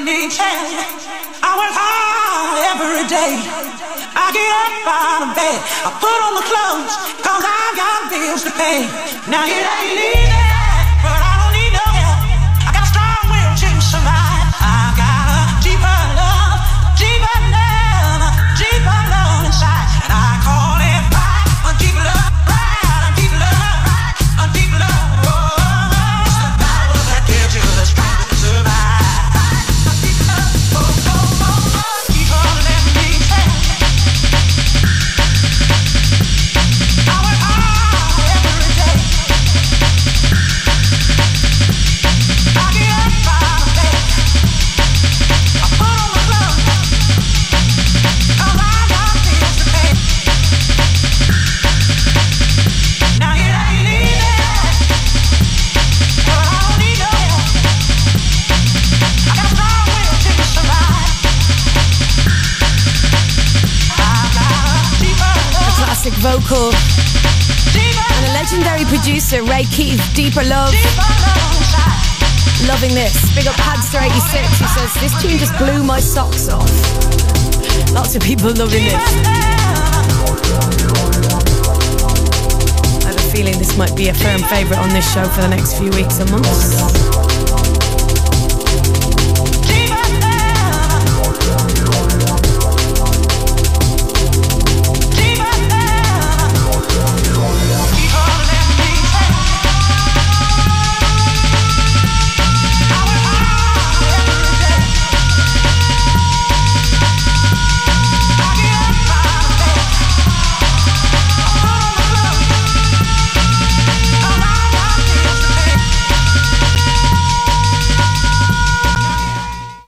me tell you, I work hard every day. I get up out of bed, I put on the clothes, cause I've got bills to pay. Now it ain't easy, but I don't need no help. I got a strong will to survive. I got a deeper love, deeper love, deeper love inside. And I call it right, a deep love, right, a deep love, right, a deep love. Oh, it's the power that gives you the strength to survive. Vocal and a legendary producer, Ray Keith, Deeper Love. Loving this. Big up Padster86, who says this tune just blew my socks off. Lots of people loving this. I have a feeling this might be a firm favourite on this show for the next few weeks and months.